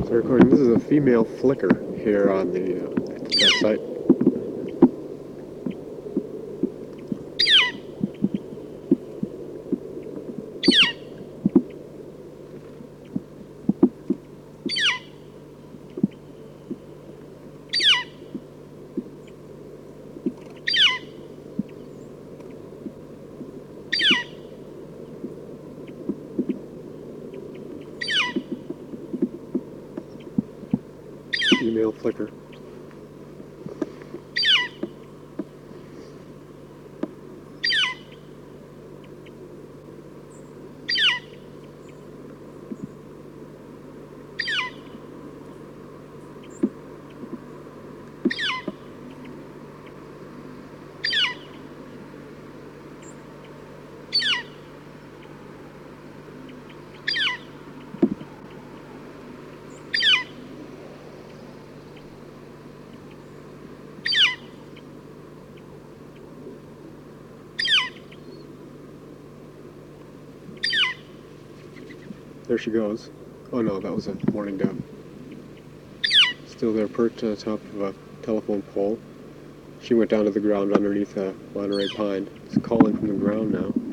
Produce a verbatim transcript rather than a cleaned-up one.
Start recording. This is a female flicker here on the, uh, the site. Female flicker. There she goes. Oh no, that was a mourning dove. Still there perched on the top of a telephone pole. She went down to the ground underneath a Monterey pine. It's calling from the ground now.